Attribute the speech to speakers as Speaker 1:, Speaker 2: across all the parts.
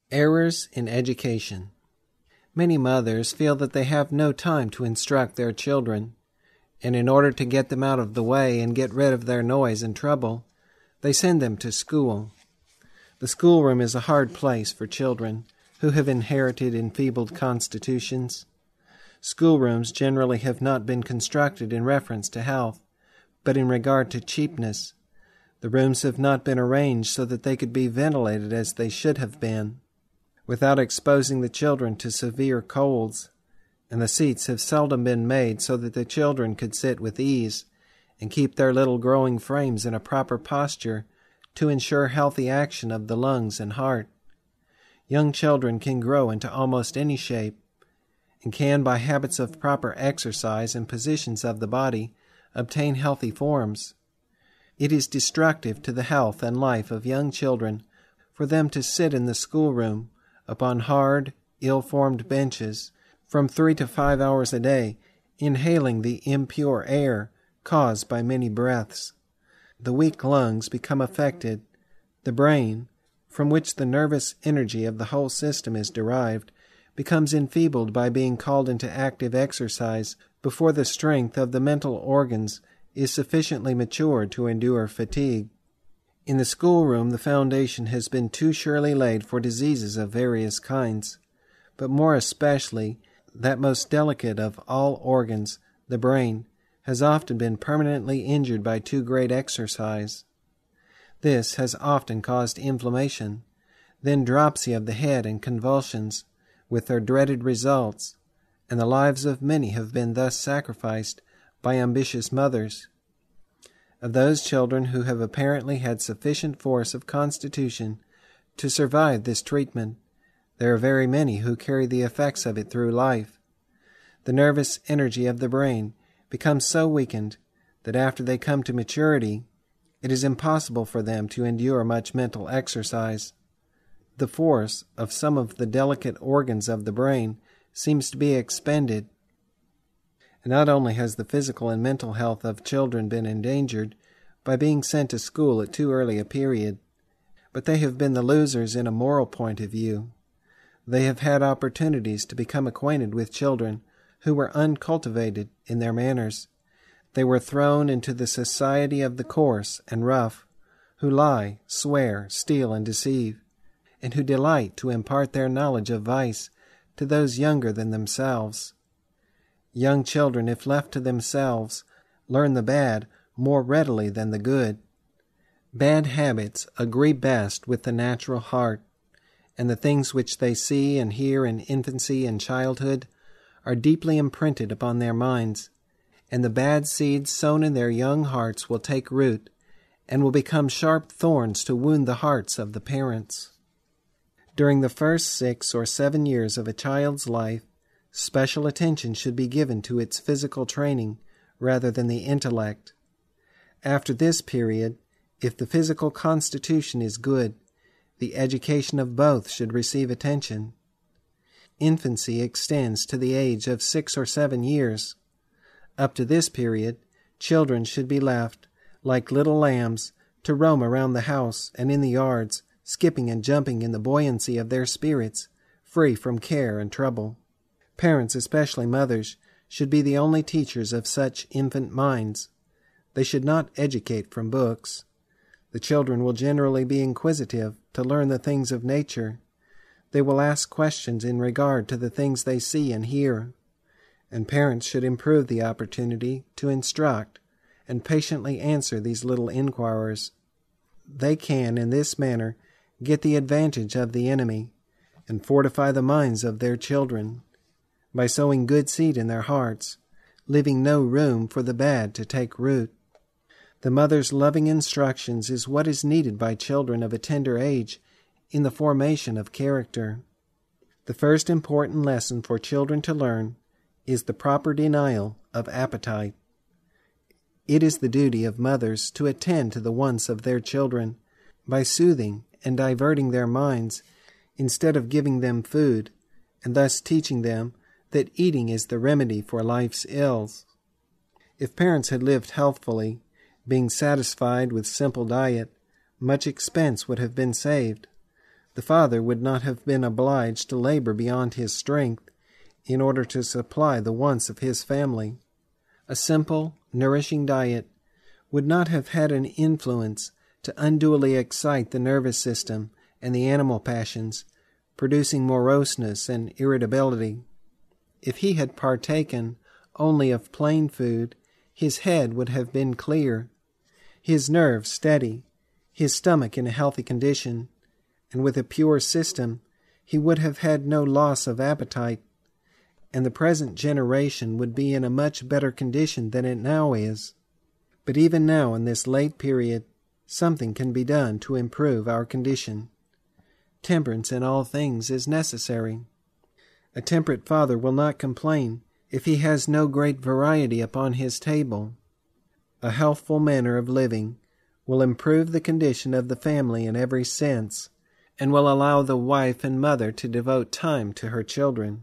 Speaker 1: Errors in education. Many mothers feel that they have no time to instruct their children, and in order to get them out of the way and get rid of their noise and trouble, they send them to school. The schoolroom is a hard place for children who have inherited enfeebled constitutions. Schoolrooms generally have not been constructed in reference to health, but in regard to cheapness. The rooms have not been arranged so that they could be ventilated as they should have been, without exposing the children to severe colds, and the seats have seldom been made so that the children could sit with ease and keep their little growing frames in a proper posture to ensure healthy action of the lungs and heart. Young children can grow into almost any shape, and can, by habits of proper exercise and positions of the body, obtain healthy forms. It is destructive to the health and life of young children for them to sit in the schoolroom upon hard, ill-formed benches from 3 to 5 hours a day, inhaling the impure air caused by many breaths. The weak lungs become affected. The brain, from which the nervous energy of the whole system is derived, becomes enfeebled by being called into active exercise before the strength of the mental organs is sufficiently matured to endure fatigue. In the schoolroom, the foundation has been too surely laid for diseases of various kinds, but more especially that most delicate of all organs, the brain, has often been permanently injured by too great exercise. This has often caused inflammation, then dropsy of the head and convulsions, with their dreaded results, and the lives of many have been thus sacrificed by ambitious mothers. Of those children who have apparently had sufficient force of constitution to survive this treatment, there are very many who carry the effects of it through life. The nervous energy of the brain becomes so weakened that after they come to maturity, it is impossible for them to endure much mental exercise. The force of some of the delicate organs of the brain seems to be expended. And not only has the physical and mental health of children been endangered by being sent to school at too early a period, but they have been the losers in a moral point of view. They have had opportunities to become acquainted with children who were uncultivated in their manners. They were thrown into the society of the coarse and rough, who lie, swear, steal, and deceive, and who delight to impart their knowledge of vice to those younger than themselves. Young children, if left to themselves, learn the bad more readily than the good. Bad habits agree best with the natural heart, and the things which they see and hear in infancy and childhood are deeply imprinted upon their minds, and the bad seeds sown in their young hearts will take root and will become sharp thorns to wound the hearts of the parents. During the first 6 or 7 years of a child's life, special attention should be given to its physical training rather than the intellect. After this period, if the physical constitution is good, the education of both should receive attention. Infancy extends to the age of 6 or 7 years. Up to this period, children should be left, like little lambs, to roam around the house and in the yards, skipping and jumping in the buoyancy of their spirits, free from care and trouble. Parents, especially mothers, should be the only teachers of such infant minds. They should not educate from books. The children will generally be inquisitive to learn the things of nature. They will ask questions in regard to the things they see and hear, and parents should improve the opportunity to instruct and patiently answer these little inquirers. They can, in this manner, get the advantage of the enemy and fortify the minds of their children by sowing good seed in their hearts, leaving no room for the bad to take root. The mother's loving instructions is what is needed by children of a tender age in the formation of character. The first important lesson for children to learn is the proper denial of appetite. It is the duty of mothers to attend to the wants of their children by soothing and diverting their minds instead of giving them food, and thus teaching them that eating is the remedy for life's ills. If parents had lived healthfully, being satisfied with simple diet, much expense would have been saved. The father would not have been obliged to labor beyond his strength in order to supply the wants of his family. A simple, nourishing diet would not have had an influence to unduly excite the nervous system and the animal passions, producing moroseness and irritability. If he had partaken only of plain food, his head would have been clear, his nerves steady, his stomach in a healthy condition, and with a pure system, he would have had no loss of appetite, and the present generation would be in a much better condition than it now is. But even now, in this late period, something can be done to improve our condition. Temperance in all things is necessary. A temperate father will not complain if he has no great variety upon his table. A healthful manner of living will improve the condition of the family in every sense, and will allow the wife and mother to devote time to her children.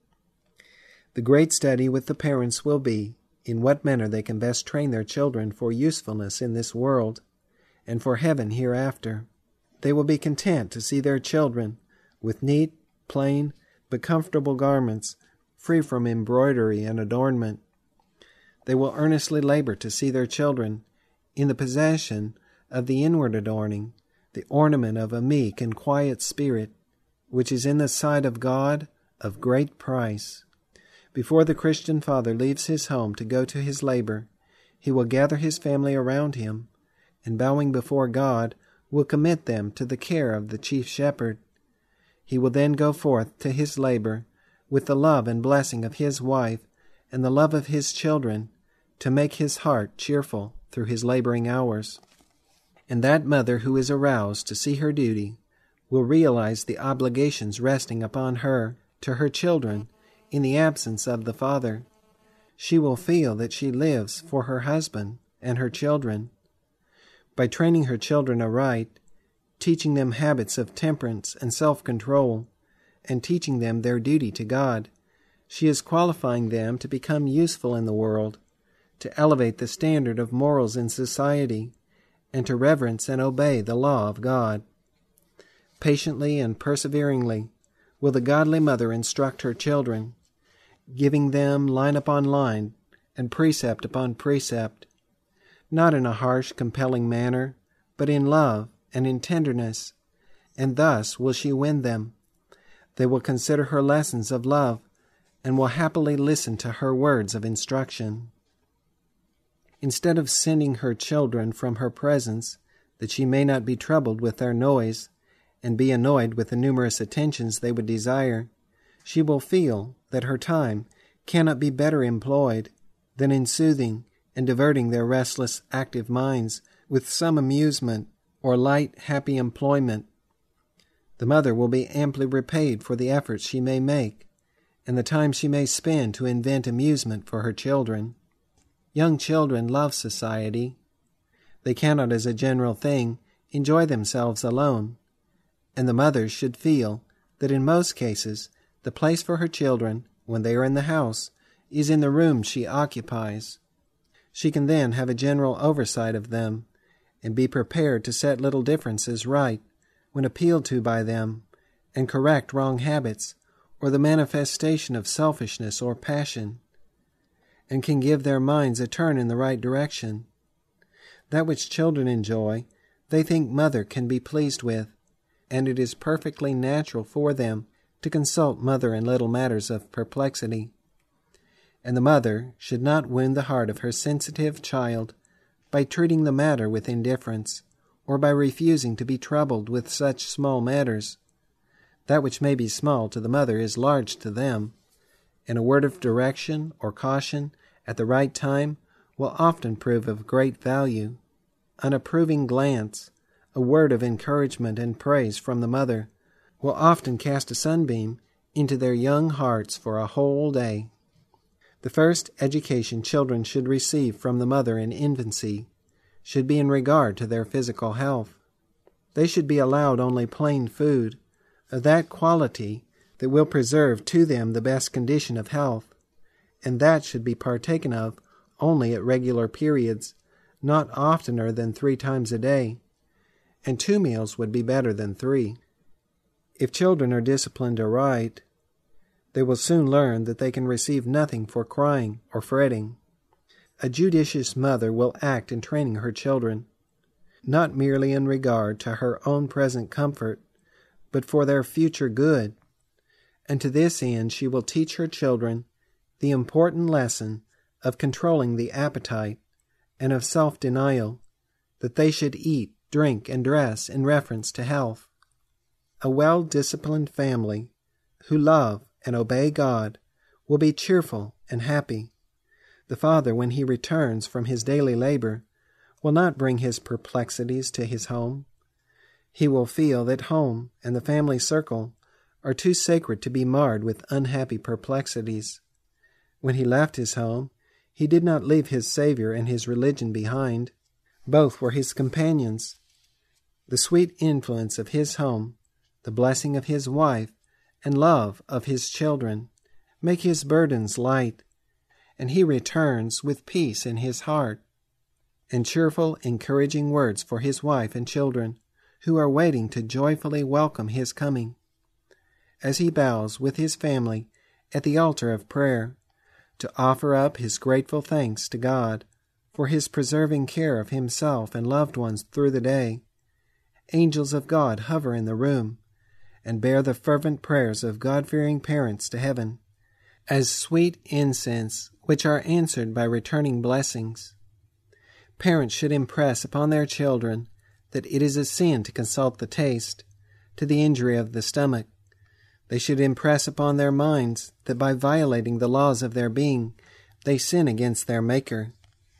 Speaker 1: The great study with the parents will be in what manner they can best train their children for usefulness in this world and for heaven hereafter. They will be content to see their children with neat, plain, but comfortable garments, free from embroidery and adornment. They will earnestly labor to see their children in the possession of the inward adorning, the ornament of a meek and quiet spirit, which is in the sight of God of great price. Before the Christian father leaves his home to go to his labor, he will gather his family around him, and bowing before God, will commit them to the care of the chief shepherd. He will then go forth to his labor with the love and blessing of his wife and the love of his children, to make his heart cheerful through his laboring hours. And that mother who is aroused to see her duty will realize the obligations resting upon her to her children in the absence of the father. She will feel that she lives for her husband and her children. By training her children aright, teaching them habits of temperance and self-control, and teaching them their duty to God, she is qualifying them to become useful in the world, to elevate the standard of morals in society, and to reverence and obey the law of God. Patiently and perseveringly will the godly mother instruct her children, giving them line upon line and precept upon precept, not in a harsh, compelling manner, but in love and in tenderness, and thus will she win them. They will consider her lessons of love, and will happily listen to her words of instruction. Instead of sending her children from her presence, that she may not be troubled with their noise, and be annoyed with the numerous attentions they would desire, she will feel that her time cannot be better employed than in soothing and diverting their restless, active minds with some amusement or light, happy employment. The mother will be amply repaid for the efforts she may make, and the time she may spend to invent amusement for her children. Young children love society. They cannot, as a general thing, enjoy themselves alone, and the mother should feel that in most cases the place for her children, when they are in the house, is in the room she occupies. She can then have a general oversight of them, and be prepared to set little differences right when appealed to by them, and correct wrong habits or the manifestation of selfishness or passion, and can give their minds a turn in the right direction. That which children enjoy, they think mother can be pleased with, and it is perfectly natural for them to consult mother in little matters of perplexity. And the mother should not wound the heart of her sensitive child by treating the matter with indifference, or by refusing to be troubled with such small matters. That which may be small to the mother is large to them, and a word of direction or caution at the right time will often prove of great value. An approving glance, a word of encouragement and praise from the mother, will often cast a sunbeam into their young hearts for a whole day. The first education children should receive from the mother in infancy should be in regard to their physical health. They should be allowed only plain food, of that quality that will preserve to them the best condition of health, and that should be partaken of only at regular periods, not oftener than 3 times a day, and 2 meals would be better than 3. If children are disciplined aright, they will soon learn that they can receive nothing for crying or fretting. A judicious mother will act in training her children, not merely in regard to her own present comfort, but for their future good. And to this end she will teach her children the important lesson of controlling the appetite and of self-denial, that they should eat, drink, and dress in reference to health. A well-disciplined family who love and obey God will be cheerful and happy. The father, when he returns from his daily labor, will not bring his perplexities to his home. He will feel that home and the family circle are too sacred to be marred with unhappy perplexities. When he left his home, he did not leave his Savior and his religion behind. Both were his companions. The sweet influence of his home, the blessing of his wife, and love of his children make his burdens light, and he returns with peace in his heart, and cheerful, encouraging words for his wife and children, who are waiting to joyfully welcome his coming. As he bows with his family at the altar of prayer, to offer up his grateful thanks to God for his preserving care of himself and loved ones through the day, angels of God hover in the room and bear the fervent prayers of God-fearing parents to heaven, as sweet incense which are answered by returning blessings. Parents should impress upon their children that it is a sin to consult the taste, to the injury of the stomach. They should impress upon their minds that by violating the laws of their being, they sin against their Maker.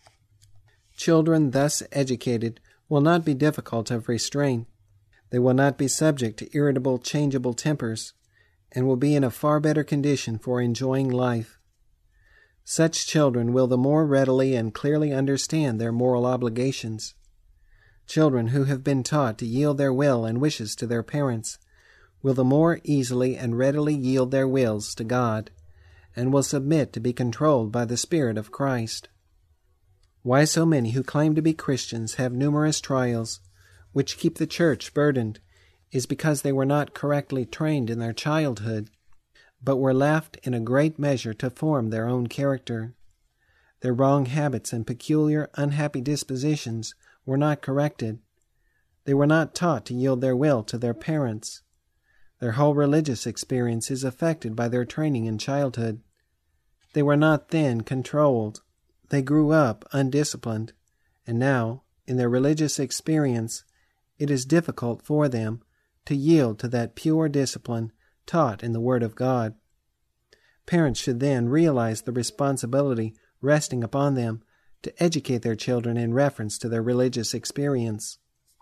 Speaker 1: Children thus educated will not be difficult of restraint. They will not be subject to irritable, changeable tempers, and will be in a far better condition for enjoying life. Such children will the more readily and clearly understand their moral obligations. Children who have been taught to yield their will and wishes to their parents will the more easily and readily yield their wills to God, and will submit to be controlled by the Spirit of Christ. Why so many who claim to be Christians have numerous trials, which keep the church burdened, is because they were not correctly trained in their childhood, but were left in a great measure to form their own character. Their wrong habits and peculiar unhappy dispositions were not corrected. They were not taught to yield their will to their parents. Their whole religious experience is affected by their training in childhood. They were not then controlled. They grew up undisciplined, and now, in their religious experience, it is difficult for them to yield to that pure discipline taught in the Word of God. Parents should then realize the responsibility resting upon them to educate their children in reference to their religious experience.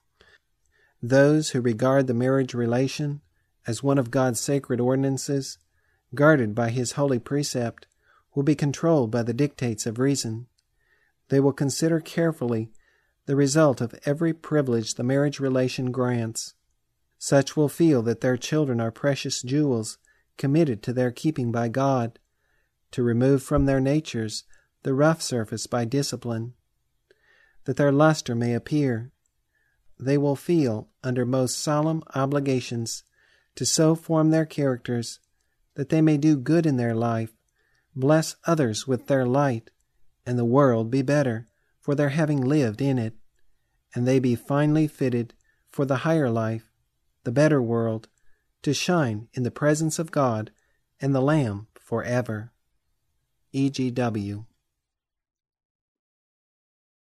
Speaker 1: Those who regard the marriage relation as one of God's sacred ordinances, guarded by His holy precept, will be controlled by the dictates of reason. They will consider carefully the result of every privilege the marriage relation grants. Such will feel that their children are precious jewels committed to their keeping by God, to remove from their natures the rough surface by discipline, that their luster may appear. They will feel under most solemn obligations to so form their characters that they may do good in their life, bless others with their light, and the world be better for their having lived in it, and they be finally fitted for the higher life, the better world, to shine in the presence of God and the Lamb forever. E.G.W.